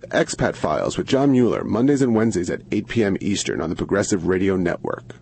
The Expat Files with John Mueller, Mondays and Wednesdays at 8 p.m. Eastern on the Progressive Radio Network.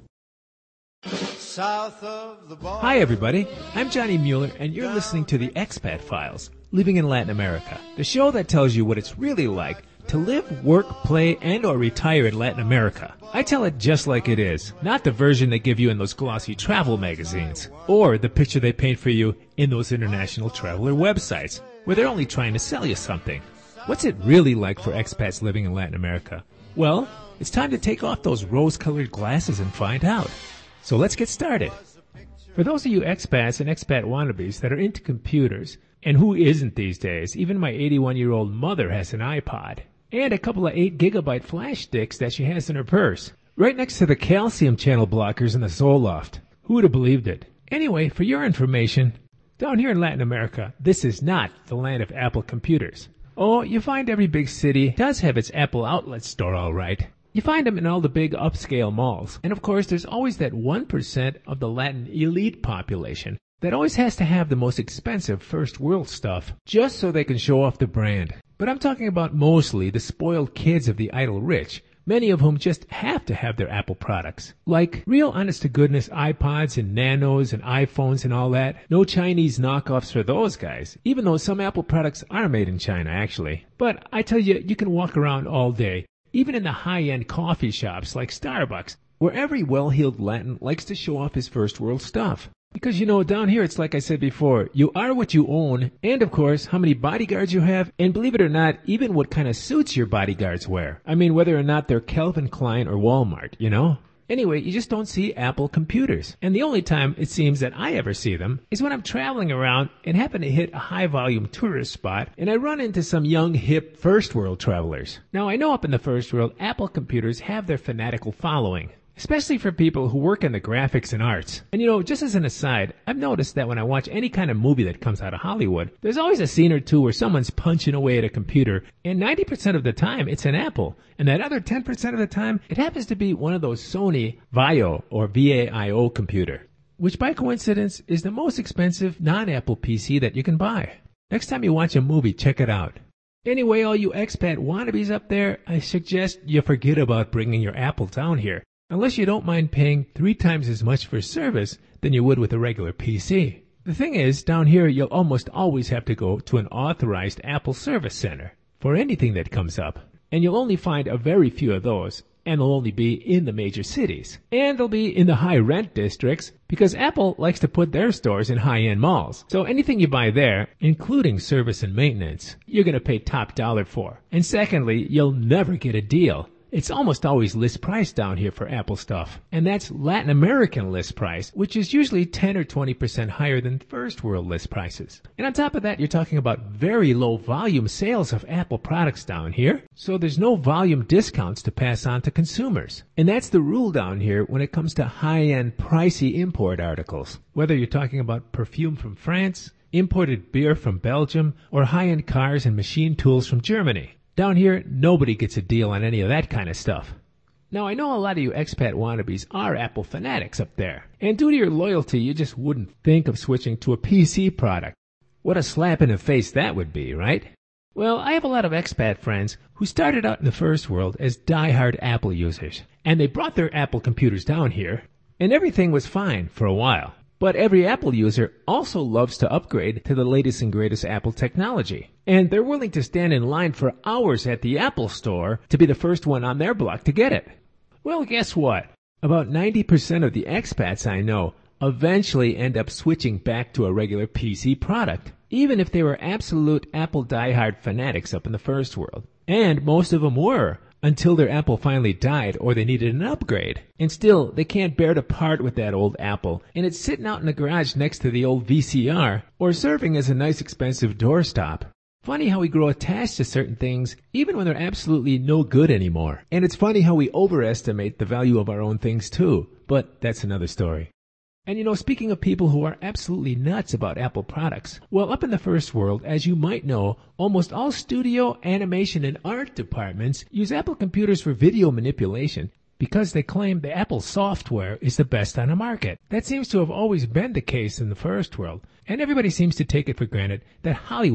Hi, everybody. I'm Johnny Mueller, and you're listening to the Expat Files, Living in Latin America, the show that tells you what it's really like to live, work, play, and or retire in Latin America. I tell it just like it is, not the version they give you in those glossy travel magazines, or the picture they paint for you in those international traveler websites, where they're only trying to sell you something. What's it really like for expats living in Latin America? Well, it's time to take off those rose-colored glasses and find out. So let's get started. For those of you expats and expat wannabes that are into computers, and who isn't these days? Even my 81-year-old mother has an iPod, and a couple of 8-gigabyte flash sticks that she has in her purse, right next to the calcium channel blockers in the Zoloft. Who would have believed it? Anyway, for your information, down here in Latin America, this is not the land of Apple computers. Oh, you find every big city does have its Apple outlet store, all right. You find them in all the big upscale malls. And of course, there's always that 1% of the Latin elite population that always has to have the most expensive first world stuff just so they can show off the brand. But I'm talking about mostly the spoiled kids of the idle rich, many of whom just have to have their Apple products. Like real honest-to-goodness iPods and Nanos and iPhones and all that. No Chinese knockoffs for those guys, even though some Apple products are made in China, actually. But I tell you, you can walk around all day, even in the high-end coffee shops like Starbucks, where every well-heeled Latin likes to show off his first-world stuff. Because, you know, down here it's like I said before, you are what you own, and of course, how many bodyguards you have, and believe it or not, even what kind of suits your bodyguards wear. I mean, whether or not they're Calvin Klein or Walmart, you know? Anyway, you just don't see Apple computers. And the only time it seems that I ever see them is when I'm traveling around and happen to hit a high-volume tourist spot and I run into some young, hip, first-world travelers. Now, I know up in the first world, Apple computers have their fanatical following, especially for people who work in the graphics and arts. And you know, just as an aside, I've noticed that when I watch any kind of movie that comes out of Hollywood, there's always a scene or two where someone's punching away at a computer, and 90% of the time it's an Apple, and that other 10% of the time it happens to be one of those Sony VAIO or VAIO computer, which by coincidence is the most expensive non-Apple PC that you can buy. Next time you watch a movie, check it out. Anyway, all you expat wannabes up there, I suggest you forget about bringing your Apple down here, unless you don't mind paying 3 times as much for service than you would with a regular PC. The thing is, down here you'll almost always have to go to an authorized Apple service center for anything that comes up. And you'll only find a very few of those, and they'll only be in the major cities. And they'll be in the high rent districts, because Apple likes to put their stores in high-end malls. So anything you buy there, including service and maintenance, you're going to pay top dollar for. And secondly, you'll never get a deal. It's almost always list price down here for Apple stuff. And that's Latin American list price, which is usually 10 or 20% higher than first world list prices. And on top of that, you're talking about very low volume sales of Apple products down here. So there's no volume discounts to pass on to consumers. And that's the rule down here when it comes to high-end pricey import articles. Whether you're talking about perfume from France, imported beer from Belgium, or high-end cars and machine tools from Germany. Down here, nobody gets a deal on any of that kind of stuff. Now, I know a lot of you expat wannabes are Apple fanatics up there, and due to your loyalty, you just wouldn't think of switching to a PC product. What a slap in the face that would be, right? Well, I have a lot of expat friends who started out in the first world as die-hard Apple users, and they brought their Apple computers down here, and everything was fine for a while. But every Apple user also loves to upgrade to the latest and greatest Apple technology. And they're willing to stand in line for hours at the Apple store to be the first one on their block to get it. Well, guess what? About 90% of the expats I know eventually end up switching back to a regular PC product, even if they were absolute Apple diehard fanatics up in the first world. And most of them were, until their Apple finally died or they needed an upgrade. And still, they can't bear to part with that old Apple, and it's sitting out in the garage next to the old VCR, or serving as a nice expensive doorstop. Funny how we grow attached to certain things even when they're absolutely no good anymore. And it's funny how we overestimate the value of our own things too, but that's another story. And you know, speaking of people who are absolutely nuts about Apple products, well, up in the first world, as you might know, almost all studio, animation, and art departments use Apple computers for video manipulation because they claim the Apple software is the best on the market. That seems to have always been the case in the first world, and everybody seems to take it for granted that Hollywood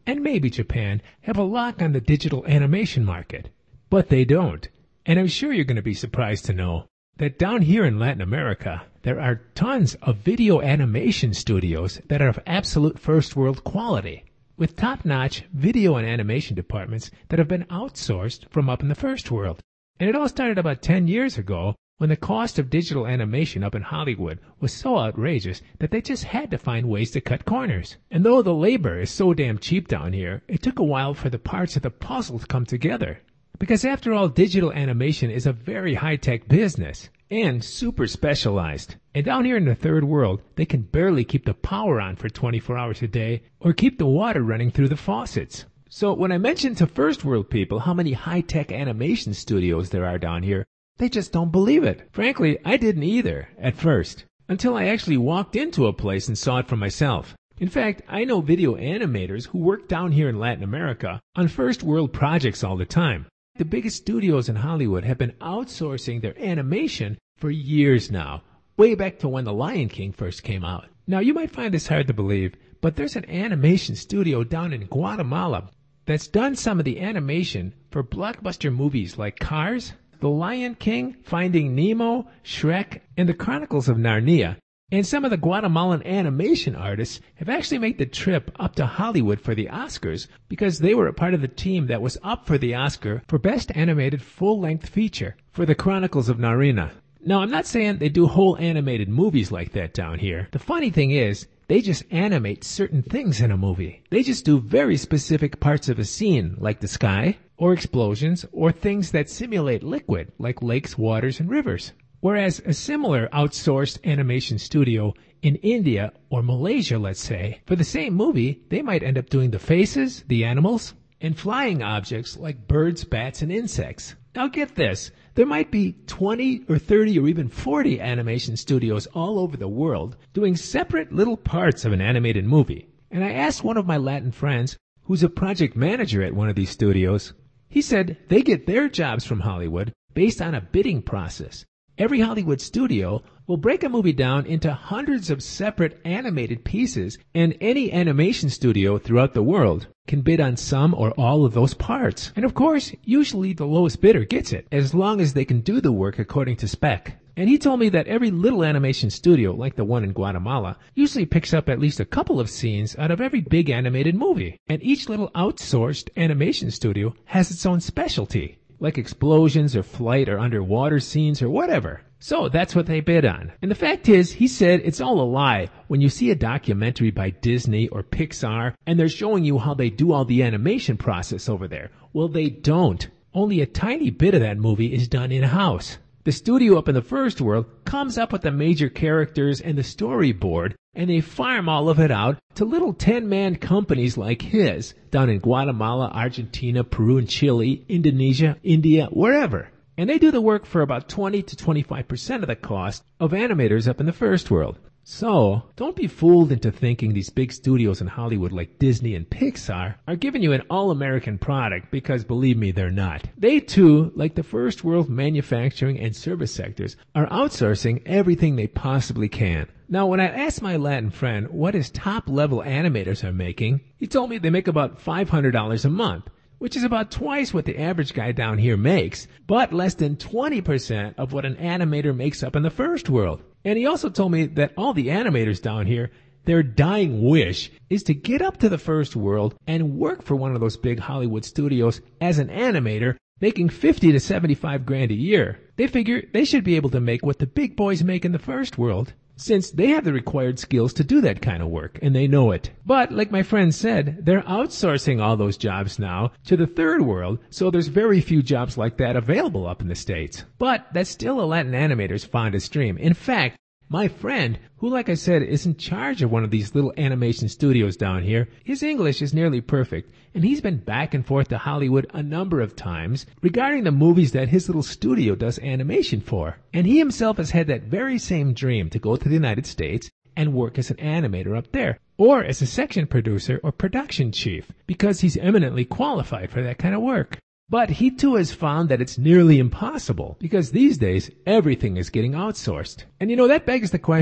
and maybe Japan have a lock on the digital animation market. But they don't. And I'm sure you're going to be surprised to know that down here in Latin America, there are tons of video animation studios that are of absolute first world quality, with top-notch video and animation departments that have been outsourced from up in the first world. And it all started about 10 years ago when the cost of digital animation up in Hollywood was so outrageous that they just had to find ways to cut corners. And though the labor is so damn cheap down here, it took a while for the parts of the puzzle to come together. Because after all, digital animation is a very high-tech business and super specialized. And down here in the third world, they can barely keep the power on for 24 hours a day or keep the water running through the faucets. So when I mention to first world people how many high-tech animation studios there are down here, they just don't believe it. Frankly, I didn't either at first, until I actually walked into a place and saw it for myself. In fact, I know video animators who work down here in Latin America on first world projects all the time. The biggest studios in Hollywood have been outsourcing their animation for years now, way back to when The Lion King first came out. Now, you might find this hard to believe, but there's an animation studio down in Guatemala that's done some of the animation for blockbuster movies like Cars, The Lion King, Finding Nemo, Shrek, and The Chronicles of Narnia. And some of the Guatemalan animation artists have actually made the trip up to Hollywood for the Oscars because they were a part of the team that was up for the Oscar for Best Animated Full-Length Feature for The Chronicles of Narnia. Now, I'm not saying they do whole animated movies like that down here. The funny thing is, they just animate certain things in a movie. They just do very specific parts of a scene, like the sky, or explosions, or things that simulate liquid, like lakes, waters, and rivers. Whereas a similar outsourced animation studio in India or Malaysia, let's say, for the same movie, they might end up doing the faces, the animals, and flying objects like birds, bats, and insects. Now get this, there might be 20 or 30 or even 40 animation studios all over the world doing separate little parts of an animated movie. And I asked one of my Latin friends, who's a project manager at one of these studios, he said they get their jobs from Hollywood based on a bidding process. Every Hollywood studio will break a movie down into hundreds of separate animated pieces, and any animation studio throughout the world can bid on some or all of those parts. And of course, usually the lowest bidder gets it, as long as they can do the work according to spec. And he told me that every little animation studio, like the one in Guatemala, usually picks up at least a couple of scenes out of every big animated movie. And each little outsourced animation studio has its own specialty, like explosions or flight or underwater scenes or whatever. So that's what they bid on. And the fact is, he said it's all a lie when you see a documentary by Disney or Pixar and they're showing you how they do all the animation process over there. Well, they don't. Only a tiny bit of that movie is done in-house. The studio up in the first world comes up with the major characters and the storyboard, and they farm all of it out to little 10-man companies like his down in Guatemala, Argentina, Peru, and Chile, Indonesia, India, wherever. And they do the work for about 20 to 25% of the cost of animators up in the first world. So, don't be fooled into thinking these big studios in Hollywood like Disney and Pixar are giving you an all-American product, because believe me, they're not. They too, like the first world manufacturing and service sectors, are outsourcing everything they possibly can. Now, when I asked my Latin friend what his top-level animators are making, he told me they make about $500 a month, which is about twice what the average guy down here makes, but less than 20% of what an animator makes up in the first world. And he also told me that all the animators down here, their dying wish is to get up to the first world and work for one of those big Hollywood studios as an animator, making 50 to 75 grand a year. They figure they should be able to make what the big boys make in the first world, since they have the required skills to do that kind of work, and they know it. But, like my friend said, they're outsourcing all those jobs now to the third world, so there's very few jobs like that available up in the States. But that's still a Latin animator's fondest dream. In fact, my friend, who, like I said, is in charge of one of these little animation studios down here, his English is nearly perfect, and he's been back and forth to Hollywood a number of times regarding the movies that his little studio does animation for. And he himself has had that very same dream to go to the United States and work as an animator up there, or as a section producer or production chief, because he's eminently qualified for that kind of work. But he too has found that it's nearly impossible, because these days everything is getting outsourced. And that begs the question,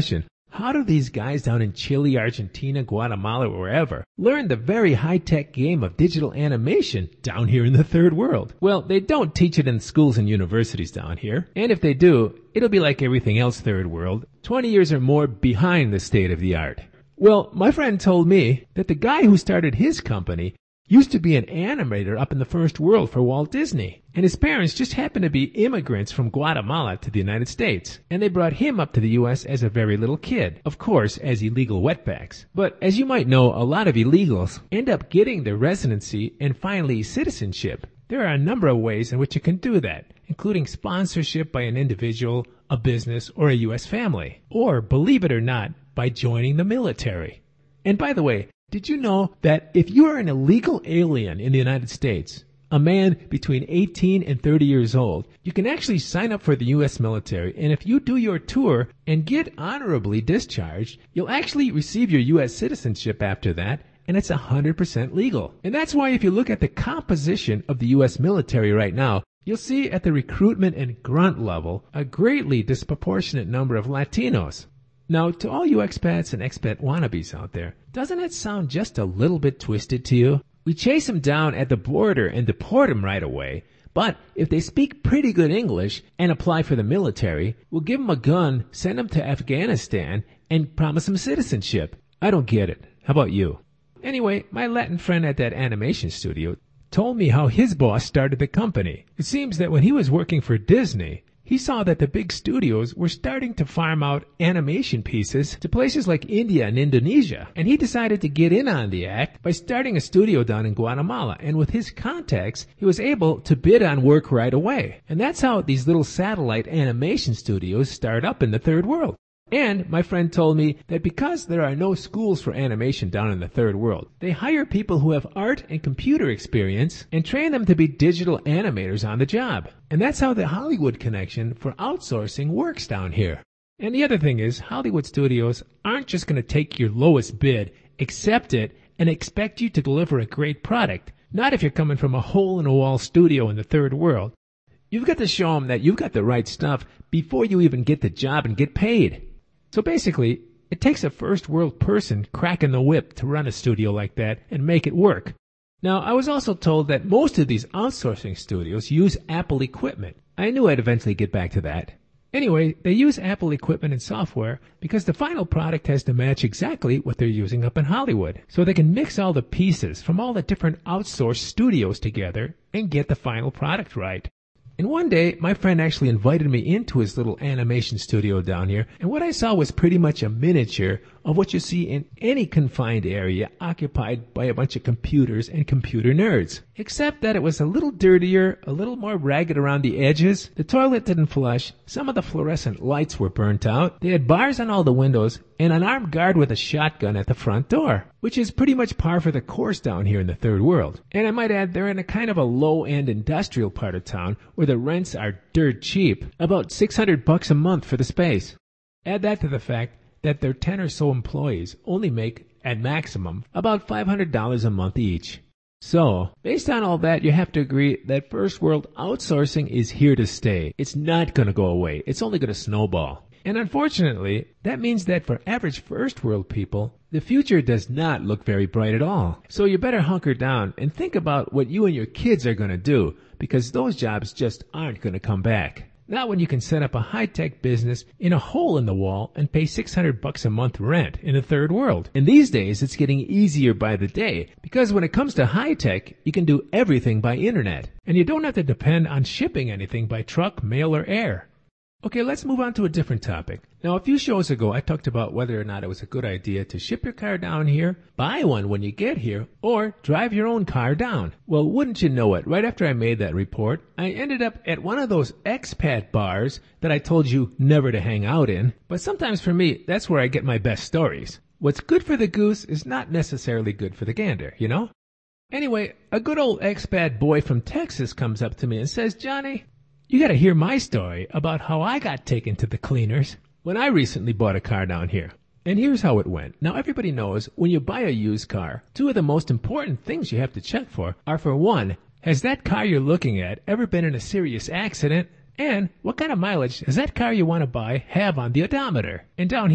How do these guys down in Chile, Argentina, Guatemala, or wherever learn the very high-tech game of digital animation down here in the third world? Well, they don't teach it in schools and universities down here. And if they do, it'll be like everything else third world, 20 years or more behind the state of the art. Well, my friend told me that the guy who started his company used to be an animator up in the first world for Walt Disney. And his parents just happened to be immigrants from Guatemala to the United States. And they brought him up to the U.S. as a very little kid, of course, as illegal wetbacks. But as you might know, a lot of illegals end up getting their residency and finally citizenship. There are a number of ways in which you can do that, including sponsorship by an individual, a business, or a U.S. family. Or, believe it or not, by joining the military. And by the way, did you know that if you are an illegal alien in the United States, a man between 18 and 30 years old, you can actually sign up for the U.S. military, and if you do your tour and get honorably discharged, you'll actually receive your U.S. citizenship after that, and it's 100% legal. And that's why if you look at the composition of the U.S. military right now, you'll see at the recruitment and grunt level a greatly disproportionate number of Latinos. Now, to all you expats and expat wannabes out there, doesn't it sound just a little bit twisted to you? We chase them down at the border and deport them right away, but if they speak pretty good English and apply for the military, we'll give them a gun, send them to Afghanistan, and promise them citizenship. I don't get it. How about you? Anyway, my Latin friend at that animation studio told me how his boss started the company. It seems that when he was working for Disney, he saw that the big studios were starting to farm out animation pieces to places like India and Indonesia, and he decided to get in on the act by starting a studio down in Guatemala, and with his contacts, he was able to bid on work right away. And that's how these little satellite animation studios start up in the third world. And my friend told me that because there are no schools for animation down in the third world, they hire people who have art and computer experience and train them to be digital animators on the job. And that's how the Hollywood connection for outsourcing works down here. And the other thing is, Hollywood studios aren't just going to take your lowest bid, accept it, and expect you to deliver a great product. Not if you're coming from a hole-in-the-wall studio in the third world. You've got to show them that you've got the right stuff before you even get the job and get paid. So basically, it takes a first world person cracking the whip to run a studio like that and make it work. Now, I was also told that most of these outsourcing studios use Apple equipment. I knew I'd eventually get back to that. Anyway, they use Apple equipment and software because the final product has to match exactly what they're using up in Hollywood. So they can mix all the pieces from all the different outsourced studios together and get the final product right. And one day, my friend actually invited me into his little animation studio down here, and what I saw was pretty much a miniature of what you see in any confined area occupied by a bunch of computers and computer nerds. Except that it was a little dirtier, a little more ragged around the edges, the toilet didn't flush, some of the fluorescent lights were burnt out, they had bars on all the windows, and an armed guard with a shotgun at the front door, which is pretty much par for the course down here in the third world. And I might add, they're in a kind of a low-end industrial part of town where the rents are dirt cheap, about $600 a month for the space. Add that to the fact that their 10 or so employees only make, at maximum, about $500 a month each. So, based on all that, you have to agree that first world outsourcing is here to stay. It's not going to go away. It's only going to snowball. And unfortunately, that means that for average first world people, the future does not look very bright at all. So you better hunker down and think about what you and your kids are going to do, because those jobs just aren't going to come back. Not when you can set up a high-tech business in a hole in the wall and pay $600 a month rent in the third world. And these days, it's getting easier by the day, because when it comes to high-tech, you can do everything by internet. And you don't have to depend on shipping anything by truck, mail, or air. Okay, let's move on to a different topic. Now, a few shows ago, I talked about whether or not it was a good idea to ship your car down here, buy one when you get here, or drive your own car down. Well, wouldn't you know it, right after I made that report, I ended up at one of those expat bars that I told you never to hang out in. But sometimes for me, that's where I get my best stories. What's good for the goose is not necessarily good for the gander, you know? Anyway, a good old expat boy from Texas comes up to me and says, "Johnny, you gotta hear my story about how I got taken to the cleaners when I recently bought a car down here." And here's how it went. Now, everybody knows when you buy a used car, two of the most important things you have to check for are, for one, has that car you're looking at ever been in a serious accident? And what kind of mileage does that car you want to buy have on the odometer? And down here,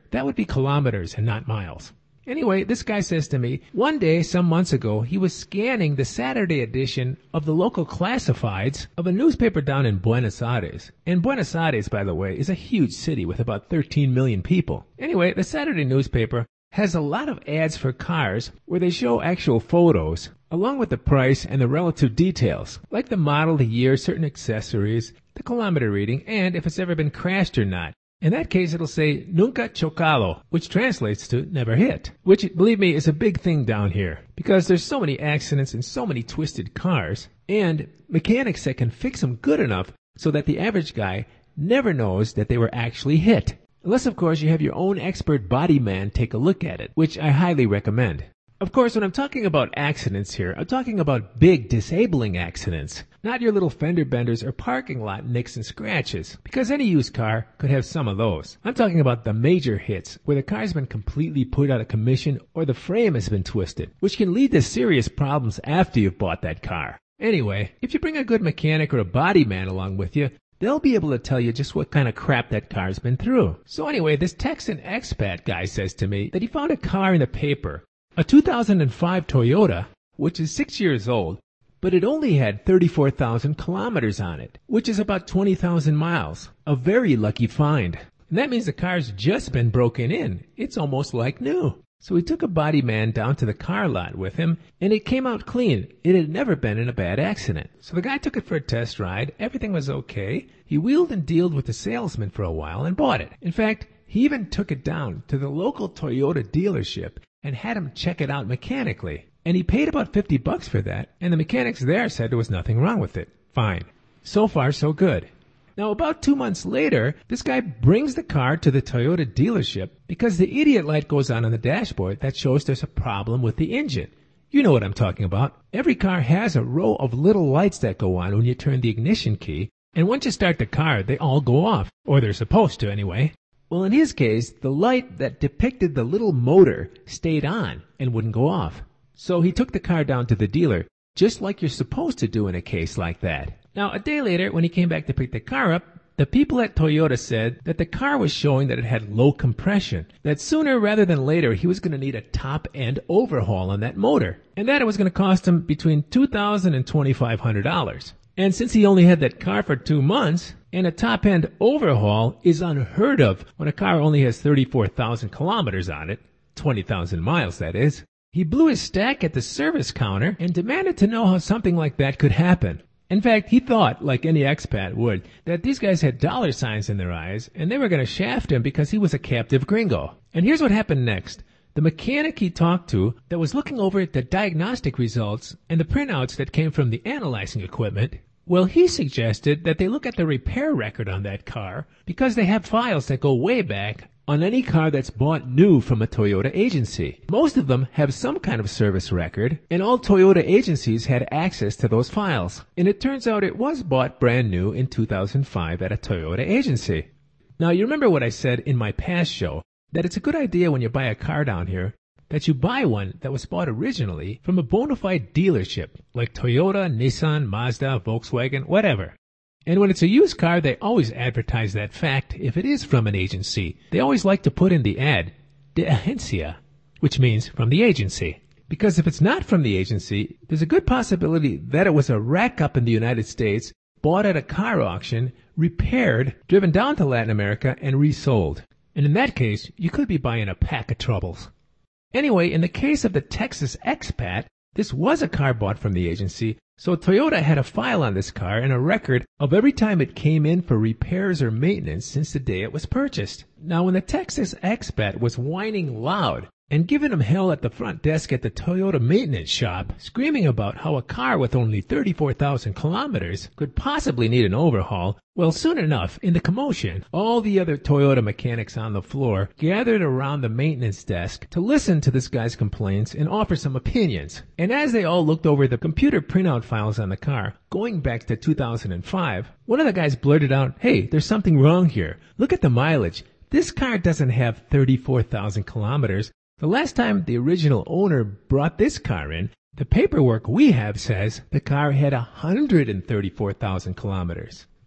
that would be kilometers and not miles. Anyway, this guy says to me, one day, some months ago, he was scanning the Saturday edition of the local classifieds of a newspaper down in Buenos Aires. And Buenos Aires, by the way, is a huge city with about 13 million people. Anyway, the Saturday newspaper has a lot of ads for cars where they show actual photos, along with the price and the relative details, like the model, the year, certain accessories, the kilometer reading, and if it's ever been crashed or not. In that case, it'll say, Nunca chocado, which translates to never hit, which, believe me, is a big thing down here, because there's so many accidents and so many twisted cars, and mechanics that can fix them good enough so that the average guy never knows that they were actually hit. Unless, of course, you have your own expert body man take a look at it, which I highly recommend. Of course, when I'm talking about accidents here, I'm talking about big, disabling accidents, not your little fender benders or parking lot nicks and scratches, because any used car could have some of those. I'm talking about the major hits, where the car's been completely put out of commission or the frame has been twisted, which can lead to serious problems after you've bought that car. Anyway, if you bring a good mechanic or a body man along with you, they'll be able to tell you just what kind of crap that car's been through. So anyway, this Texan expat guy says to me that he found a car in the paper, a 2005 Toyota, which is 6 years old, but it only had 34,000 kilometers on it, which is about 20,000 miles. A very lucky find. And that means the car's just been broken in. It's almost like new. So he took a body man down to the car lot with him, and it came out clean. It had never been in a bad accident. So the guy took it for a test ride. Everything was okay. He wheeled and dealed with the salesman for a while and bought it. In fact, he even took it down to the local Toyota dealership and had him check it out mechanically. And he paid about $50 for that, and the mechanics there said there was nothing wrong with it. Fine. So far, so good. Now, about 2 months later, this guy brings the car to the Toyota dealership because the idiot light goes on the dashboard that shows there's a problem with the engine. You know what I'm talking about. Every car has a row of little lights that go on when you turn the ignition key, and once you start the car, they all go off, or they're supposed to anyway. Well, in his case, the light that depicted the little motor stayed on and wouldn't go off. So he took the car down to the dealer, just like you're supposed to do in a case like that. Now, a day later, when he came back to pick the car up, the people at Toyota said that the car was showing that it had low compression, that sooner rather than later he was going to need a top-end overhaul on that motor, and that it was going to cost him between $2,000 and $2,500. And since he only had that car for 2 months, and a top-end overhaul is unheard of when a car only has 34,000 kilometers on it, 20,000 miles that is, he blew his stack at the service counter and demanded to know how something like that could happen. In fact, he thought, like any expat would, that these guys had dollar signs in their eyes and they were going to shaft him because he was a captive gringo. And here's what happened next. The mechanic he talked to that was looking over the diagnostic results and the printouts that came from the analyzing equipment, well, he suggested that they look at the repair record on that car because they have files that go way back on any car that's bought new from a Toyota agency. Most of them have some kind of service record, and all Toyota agencies had access to those files. And it turns out it was bought brand new in 2005 at a Toyota agency. Now, you remember what I said in my past show, that it's a good idea when you buy a car down here that you buy one that was bought originally from a bona fide dealership, like Toyota, Nissan, Mazda, Volkswagen, whatever. And when it's a used car, they always advertise that fact if it is from an agency. They always like to put in the ad, de agencia, which means from the agency. Because if it's not from the agency, there's a good possibility that it was a rack up in the United States, bought at a car auction, repaired, driven down to Latin America, and resold. And in that case, you could be buying a pack of troubles. Anyway, in the case of the Texas expat, this was a car bought from the agency, so Toyota had a file on this car and a record of every time it came in for repairs or maintenance since the day it was purchased. Now, when the Texas expat was whining loud and giving him hell at the front desk at the Toyota maintenance shop, screaming about how a car with only 34,000 kilometers could possibly need an overhaul, well, soon enough, in the commotion, all the other Toyota mechanics on the floor gathered around the maintenance desk to listen to this guy's complaints and offer some opinions. And as they all looked over the computer printout files on the car, going back to 2005, one of the guys blurted out, "Hey, there's something wrong here. Look at the mileage. This car doesn't have 34,000 kilometers. The last time the original owner brought this car in, the paperwork we have says the car had 134,000 kilometers.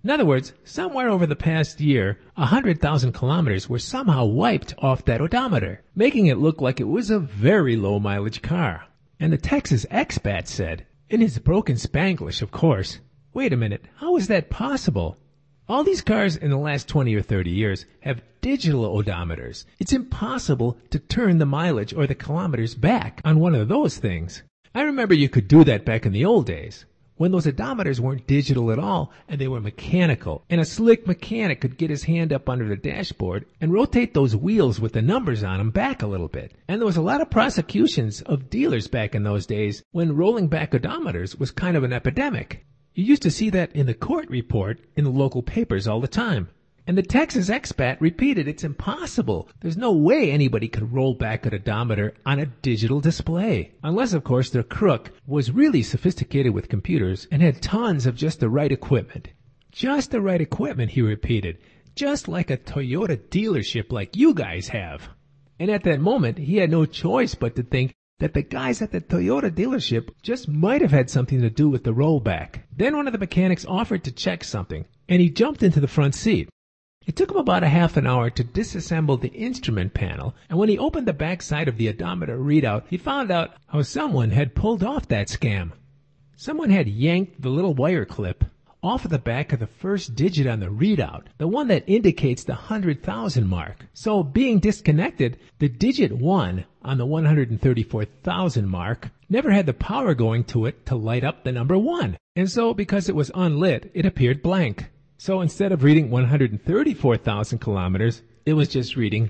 In other words, somewhere over the past year, 100,000 kilometers were somehow wiped off that odometer, making it look like it was a very low mileage car. And the Texas expat said, in his broken Spanglish, of course, "Wait a minute, how is that possible? All these cars in the last 20 or 30 years have digital odometers. It's impossible to turn the mileage or the kilometers back on one of those things. I remember you could do that back in the old days, when those odometers weren't digital at all and they were mechanical, and a slick mechanic could get his hand up under the dashboard and rotate those wheels with the numbers on them back a little bit. And there was a lot of prosecutions of dealers back in those days when rolling back odometers was kind of an epidemic. You used to see that in the court report in the local papers all the time. And the Texas expat repeated, it's impossible. There's no way anybody could roll back an odometer on a digital display. Unless, of course, the crook was really sophisticated with computers and had tons of just the right equipment. Just the right equipment, he repeated. Just like a Toyota dealership like you guys have. And at that moment, he had no choice but to think that the guys at the Toyota dealership just might have had something to do with the rollback. Then one of the mechanics offered to check something, and he jumped into the front seat. It took him about a half an hour to disassemble the instrument panel, and when he opened the back side of the odometer readout, he found out how someone had pulled off that scam. Someone had yanked the little wire clip off of the back of the first digit on the readout, the one that indicates the 100,000 mark. So being disconnected, the digit 1 on the 134,000 mark never had the power going to it to light up the number 1. And so because it was unlit, it appeared blank. So instead of reading 134,000 kilometers, it was just reading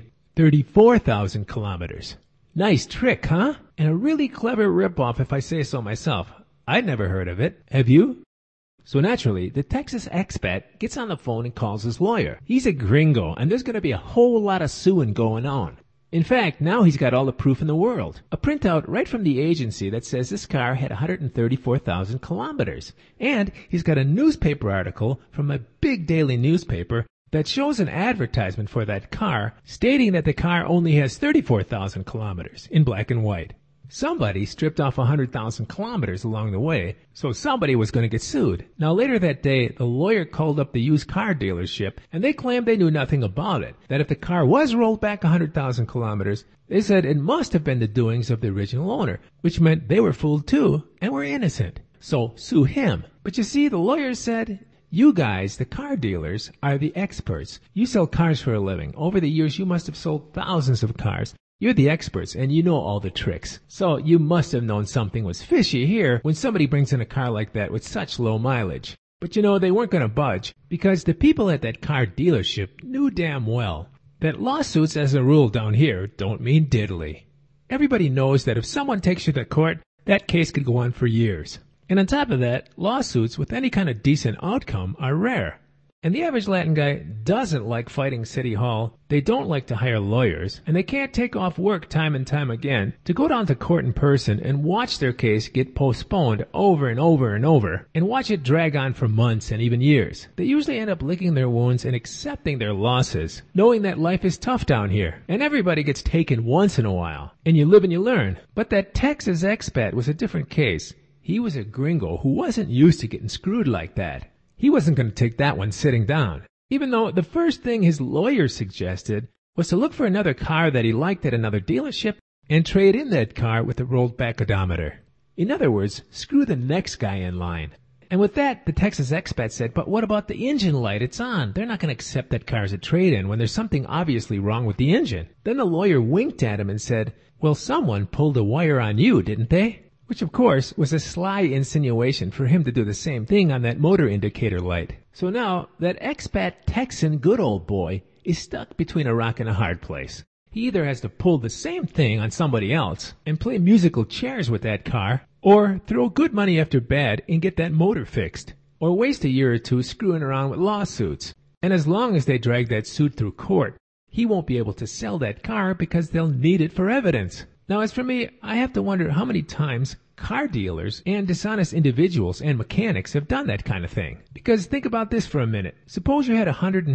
34,000 kilometers. Nice trick, huh? And a really clever ripoff if I say so myself. I'd never heard of it. Have you? So naturally, the Texas expat gets on the phone and calls his lawyer. He's a gringo, and there's going to be a whole lot of suing going on. In fact, now he's got all the proof in the world. A printout right from the agency that says this car had 134,000 kilometers. And he's got a newspaper article from a big daily newspaper that shows an advertisement for that car stating that the car only has 34,000 kilometers in black and white. Somebody stripped off 100,000 kilometers along the way, so somebody was going to get sued. Now later that day, the lawyer called up the used car dealership, and they claimed they knew nothing about it, that if the car was rolled back 100,000 kilometers, they said it must have been the doings of the original owner, which meant they were fooled too, and were innocent. So sue him. But you see, the lawyer said, you guys, the car dealers, are the experts. You sell cars for a living. Over the years, you must have sold thousands of cars. You're the experts, and you know all the tricks. So you must have known something was fishy here when somebody brings in a car like that with such low mileage. But you know, they weren't going to budge, because the people at that car dealership knew damn well that lawsuits as a rule down here don't mean diddly. Everybody knows that if someone takes you to court, that case could go on for years. And on top of that, lawsuits with any kind of decent outcome are rare. And the average Latin guy doesn't like fighting City Hall, they don't like to hire lawyers, and they can't take off work time and time again to go down to court in person and watch their case get postponed over and over and over, and watch it drag on for months and even years. They usually end up licking their wounds and accepting their losses, knowing that life is tough down here, and everybody gets taken once in a while, and you live and you learn. But that Texas expat was a different case. He was a gringo who wasn't used to getting screwed like that. He wasn't going to take that one sitting down, even though the first thing his lawyer suggested was to look for another car that he liked at another dealership and trade in that car with a rolled back odometer. In other words, screw the next guy in line. And with that, the Texas expat said, but what about the engine light? It's on. They're not going to accept that car as a trade-in when there's something obviously wrong with the engine. Then the lawyer winked at him and said, well, someone pulled a wire on you, didn't they? Which, of course, was a sly insinuation for him to do the same thing on that motor indicator light. So now, that expat Texan good old boy is stuck between a rock and a hard place. He either has to pull the same thing on somebody else and play musical chairs with that car, or throw good money after bad and get that motor fixed, or waste a year or two screwing around with lawsuits. And as long as they drag that suit through court, he won't be able to sell that car because they'll need it for evidence. Now, as for me, I have to wonder how many times car dealers and dishonest individuals and mechanics have done that kind of thing. Because think about this for a minute. Suppose you had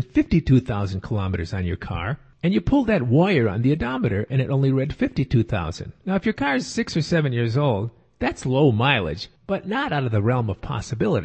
152,000 kilometers on your car, and you pulled that wire on the odometer and it only read 52,000. Now, if your car is 6 or 7 years old, that's low mileage, but not out of the realm of possibility.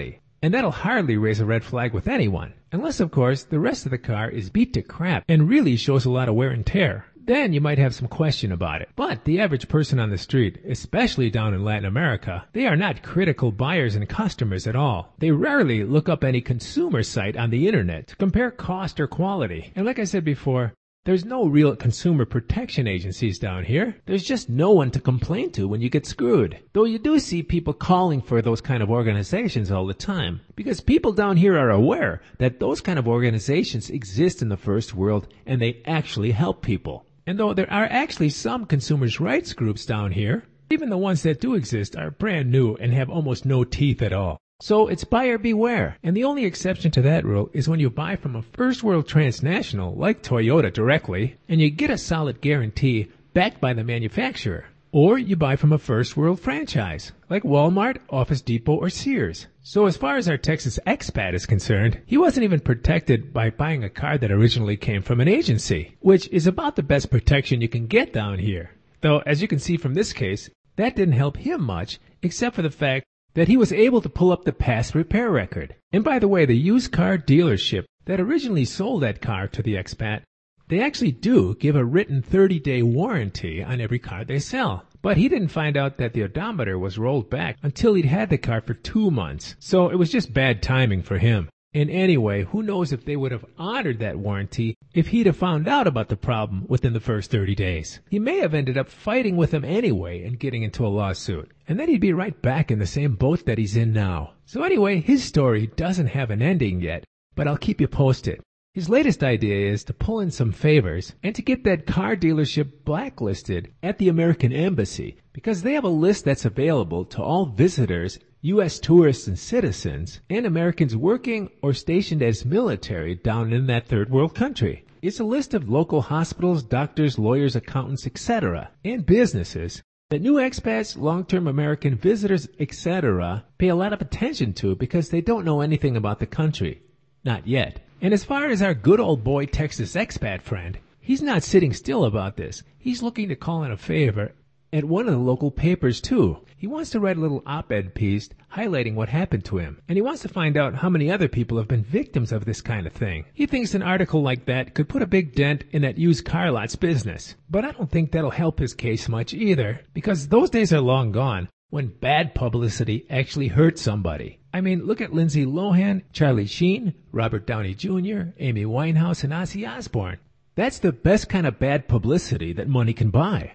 And that'll hardly raise a red flag with anyone. Unless, of course, the rest of the car is beat to crap and really shows a lot of wear and tear. Then you might have some question about it. But the average person on the street, especially down in Latin America, they are not critical buyers and customers at all. They rarely look up any consumer site on the internet to compare cost or quality. And like I said before, there's no real consumer protection agencies down here. There's just no one to complain to when you get screwed. Though you do see people calling for those kind of organizations all the time. Because people down here are aware that those kind of organizations exist in the first world and they actually help people. And though there are actually some consumers' rights groups down here, even the ones that do exist are brand new and have almost no teeth at all. So it's buyer beware, and the only exception to that rule is when you buy from a first world transnational like Toyota directly, and you get a solid guarantee backed by the manufacturer. Or you buy from a first world franchise, like Walmart, Office Depot, or Sears. So as far as our Texas expat is concerned, he wasn't even protected by buying a car that originally came from an agency, which is about the best protection you can get down here. Though, as you can see from this case, that didn't help him much, except for the fact that he was able to pull up the past repair record. And by the way, the used car dealership that originally sold that car to the expat, they actually do give a written 30-day warranty on every car they sell. But he didn't find out that the odometer was rolled back until he'd had the car for 2 months. So it was just bad timing for him. And anyway, who knows if they would have honored that warranty if he'd have found out about the problem within the first 30 days. He may have ended up fighting with them anyway and getting into a lawsuit. And then he'd be right back in the same boat that he's in now. So anyway, his story doesn't have an ending yet, but I'll keep you posted. His latest idea is to pull in some favors and to get that car dealership blacklisted at the American Embassy because they have a list that's available to all visitors, U.S. tourists and citizens, and Americans working or stationed as military down in that third world country. It's a list of local hospitals, doctors, lawyers, accountants, etc., and businesses that new expats, long-term American visitors, etc., pay a lot of attention to because they don't know anything about the country. Not yet. And as far as our good old boy Texas expat friend, he's not sitting still about this. He's looking to call in a favor at one of the local papers, too. He wants to write a little op-ed piece highlighting what happened to him, and he wants to find out how many other people have been victims of this kind of thing. He thinks an article like that could put a big dent in that used car lot's business. But I don't think that'll help his case much either, because those days are long gone when bad publicity actually hurt somebody. I mean, look at Lindsay Lohan, Charlie Sheen, Robert Downey Jr., Amy Winehouse, and Ozzy Osbourne. That's the best kind of bad publicity that money can buy.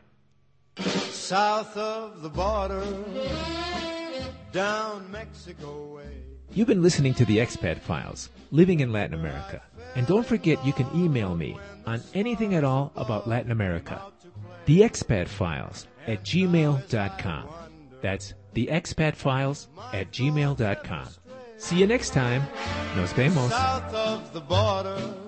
South of the border, down Mexico way. You've been listening to the Expat Files, living in Latin America. And don't forget you can email me on anything at all about Latin America. TheExpatFiles@gmail.com. That's TheExpatFiles@gmail.com. See you next time. Nos vemos. South of the border,